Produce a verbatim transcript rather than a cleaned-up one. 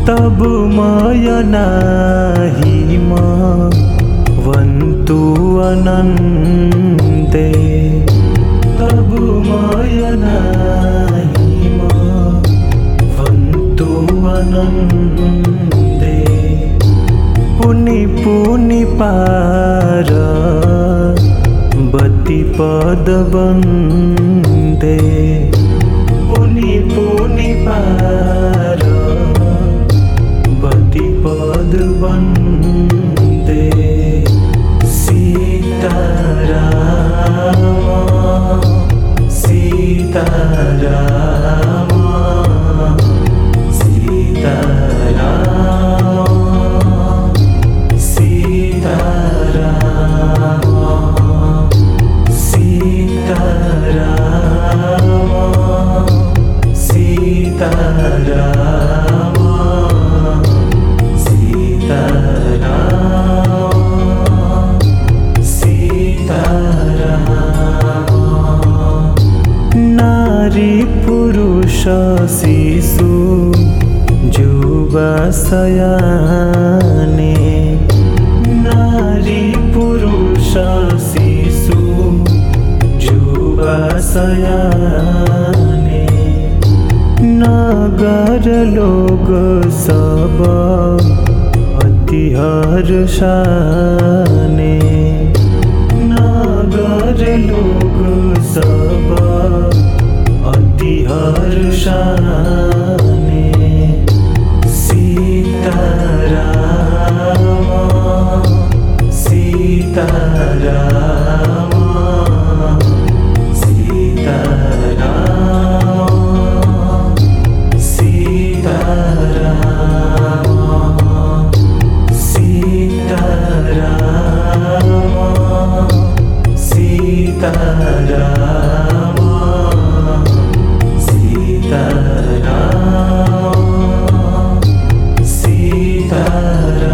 तब माय नाही वन्तु अनन्ते तब माय नाही वन्तु अनन्ते पुनि पुनि पार बति पद बन्दे पुनि पुनि पार बति पद बन्दे सीताराम सीताराम सीताराम सीताराम सीताराम सीताराम सीताराम सीताराम नारी पुरुष शिशु युवा सयाने नारी पुरुष शिशु युवा सयाने नगर लोग सब अति हर्षाने नगर लोग सब अति हर्षाने सीताराम सीताराम सीताराम सीताराम सीताराम सीताराम सीताराम सीताराम